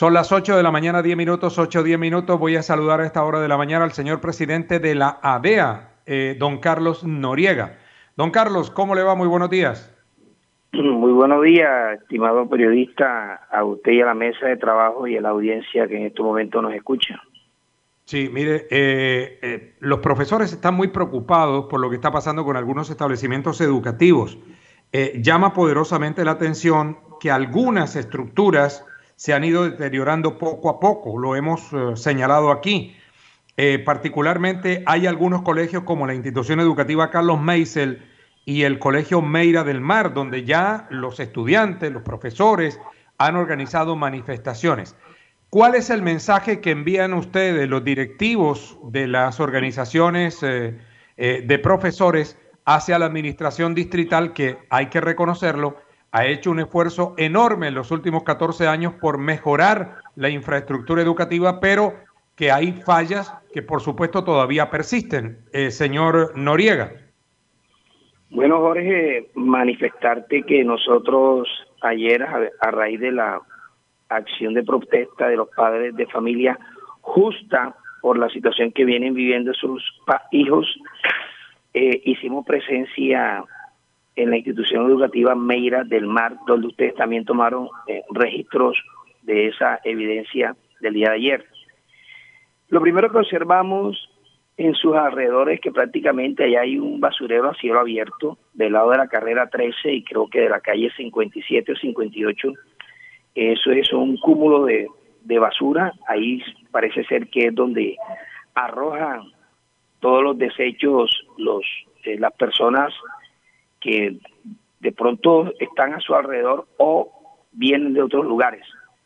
Son las 8 de la mañana, 10 minutos, 8, 10 minutos. Voy a saludar a esta hora de la mañana al señor presidente de la ADEA, don Carlos Noriega. Don Carlos, ¿cómo le va? Muy buenos días. Muy buenos días, estimado periodista, a usted y a la mesa de trabajo y a la audiencia que en este momento nos escucha. Sí, mire, los profesores están muy preocupados por lo que está pasando con algunos establecimientos educativos. Llama poderosamente la atención que algunas estructuras se han ido deteriorando poco a poco, lo hemos señalado aquí. Particularmente hay algunos colegios como la institución educativa Carlos Meisel y el Colegio Meira del Mar, donde ya los estudiantes, los profesores han organizado manifestaciones. ¿Cuál es el mensaje que envían ustedes, los directivos de las organizaciones de profesores, hacia la administración distrital que, hay que reconocerlo, ha hecho un esfuerzo enorme en los últimos 14 años por mejorar la infraestructura educativa, pero que hay fallas que por supuesto todavía persisten? Señor Noriega. Bueno, Jorge, manifestarte que nosotros ayer, a raíz de la acción de protesta de los padres de familia justa por la situación que vienen viviendo sus hijos, hicimos presencia en la institución educativa Meira del Mar, donde ustedes también tomaron registros de esa evidencia del día de ayer. Lo primero que observamos en sus alrededores es que prácticamente allá hay un basurero a cielo abierto del lado de la carrera 13 y creo que de la calle 57 o 58. Eso es un cúmulo de basura. Ahí parece ser que es donde arrojan todos los desechos las personas que de pronto están a su alrededor o vienen de otros lugares.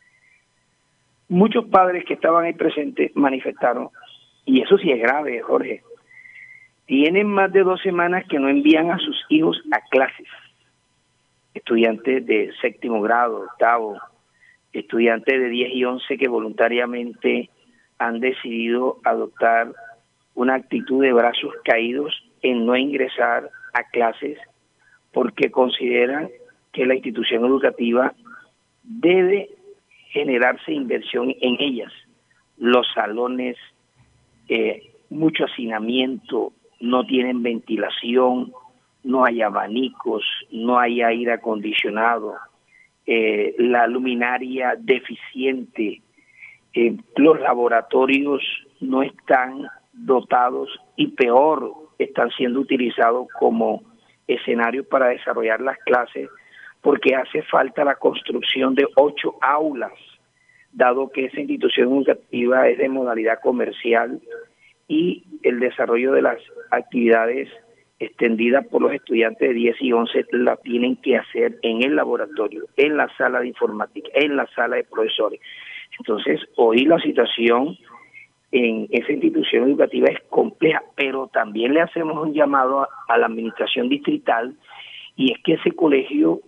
Muchos padres que estaban ahí presentes manifestaron, y eso sí es grave, Jorge, tienen más de 2 semanas que no envían a sus hijos a clases. Estudiantes de 7º grado, 8º, estudiantes de 10 y 11 que voluntariamente han decidido adoptar una actitud de brazos caídos en no ingresar a clases porque consideran que la institución educativa debe generarse inversión en ellas. Los salones, mucho hacinamiento, no tienen ventilación, no hay abanicos, no hay aire acondicionado, la luminaria deficiente, los laboratorios no están dotados y peor, están siendo utilizados como escenarios para desarrollar las clases porque hace falta la construcción de 8 aulas, dado que esa institución educativa es de modalidad comercial y el desarrollo de las actividades extendidas por los estudiantes de 10 y 11 la tienen que hacer en el laboratorio, en la sala de informática, en la sala de profesores. Entonces, hoy la situación en esa institución educativa es compleja, pero también le hacemos un llamado a la administración distrital, y es que ese colegio,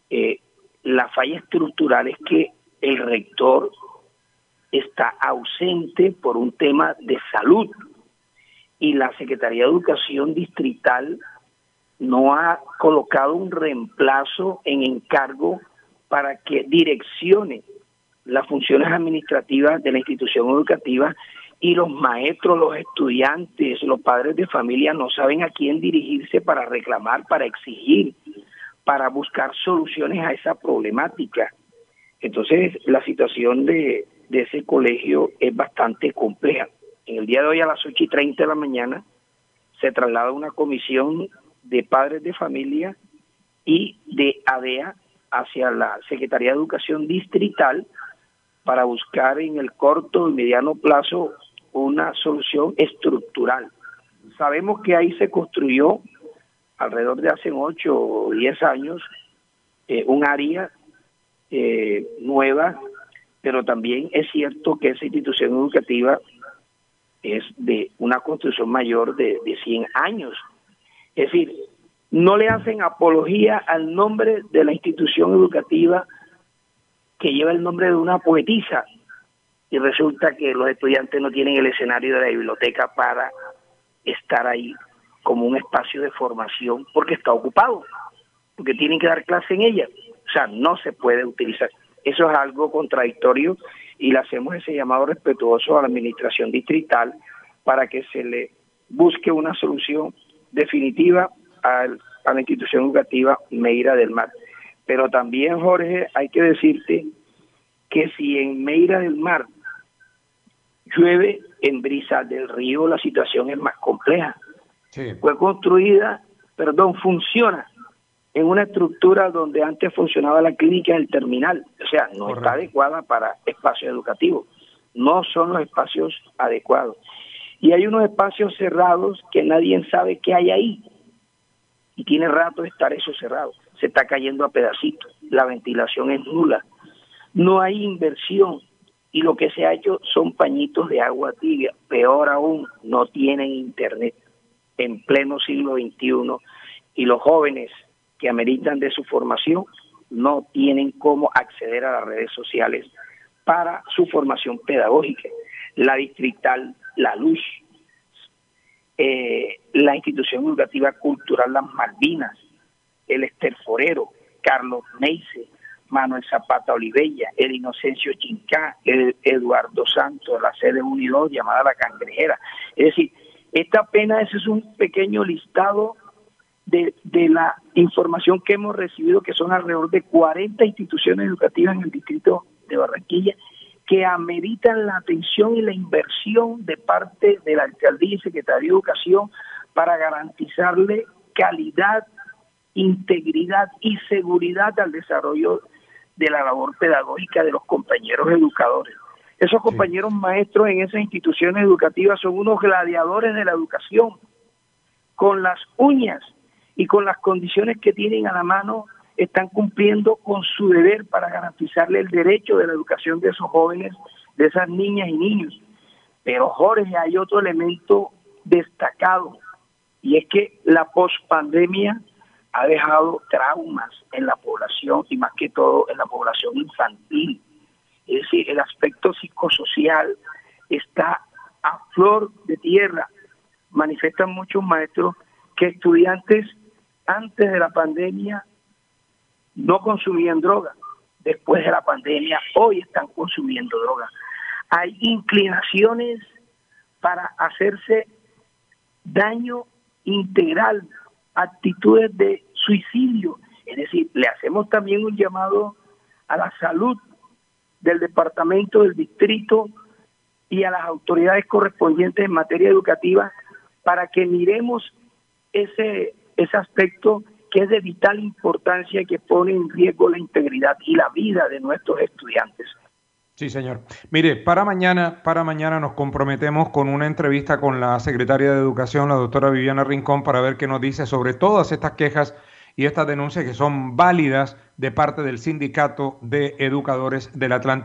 la falla estructural es que el rector está ausente por un tema de salud y la Secretaría de Educación Distrital no ha colocado un reemplazo en encargo para que direccione las funciones administrativas de la institución educativa, y los maestros, los estudiantes, los padres de familia no saben a quién dirigirse para reclamar, para exigir, para buscar soluciones a esa problemática. Entonces, la situación de ese colegio es bastante compleja. En el día de hoy a las 8:30 de la mañana se traslada una comisión de padres de familia y de ADEA hacia la Secretaría de Educación Distrital para buscar en el corto y mediano plazo una solución estructural. Sabemos que ahí se construyó alrededor de hace 8 o 10 años un área nueva, pero también es cierto que esa institución educativa es de una construcción mayor de 100 años. Es decir, no le hacen apología al nombre de la institución educativa que lleva el nombre de una poetisa, y resulta que los estudiantes no tienen el escenario de la biblioteca para estar ahí como un espacio de formación porque está ocupado, porque tienen que dar clase en ella. O sea, no se puede utilizar. Eso es algo contradictorio y le hacemos ese llamado respetuoso a la administración distrital para que se le busque una solución definitiva a la institución educativa Meira del Mar. Pero también, Jorge, hay que decirte que si en Meira del Mar llueve, en Brizas del Río la situación es más compleja. Sí. Funciona en una estructura donde antes funcionaba la clínica del terminal, o sea, no Correcto. Está adecuada para espacios educativos, no son los espacios adecuados. Y hay unos espacios cerrados que nadie sabe qué hay ahí, y tiene rato de estar eso cerrado, se está cayendo a pedacitos, la ventilación es nula, no hay inversión, y lo que se ha hecho son pañitos de agua tibia, peor aún, no tienen internet en pleno siglo XXI, y los jóvenes que ameritan de su formación no tienen cómo acceder a las redes sociales para su formación pedagógica. La distrital, la Luz, la institución educativa cultural Las Malvinas, el Esterforero, Carlos Neise, Manuel Zapata Olivella, el Inocencio Chincá, el Eduardo Santos, la sede Unidad llamada La Cangrejera. Es decir, esta apenas es un pequeño listado de la información que hemos recibido, que son alrededor de 40 instituciones educativas en el distrito de Barranquilla, que ameritan la atención y la inversión de parte de la Alcaldía y Secretaría de Educación para garantizarle calidad, integridad y seguridad al desarrollo de la labor pedagógica de los compañeros educadores. Esos compañeros maestros en esas instituciones educativas son unos gladiadores de la educación, con las uñas y con las condiciones que tienen a la mano, están cumpliendo con su deber para garantizarle el derecho de la educación de esos jóvenes, de esas niñas y niños. Pero, Jorge, hay otro elemento destacado, y es que la pospandemia ha dejado traumas en la población, y más que todo en la población infantil. Es decir, el aspecto psicosocial está a flor de tierra. Manifiestan muchos maestros que estudiantes antes de la pandemia no consumían droga, después de la pandemia hoy están consumiendo droga. Hay inclinaciones para hacerse daño integral, actitudes de suicidio. Es decir, le hacemos también un llamado a la salud del departamento, del distrito y a las autoridades correspondientes en materia educativa para que miremos ese aspecto que es de vital importancia, que pone en riesgo la integridad y la vida de nuestros estudiantes. Sí, señor. Mire, para mañana nos comprometemos con una entrevista con la secretaria de Educación, la doctora Viviana Rincón, para ver qué nos dice sobre todas estas quejas y estas denuncias que son válidas de parte del Sindicato de Educadores del Atlántico.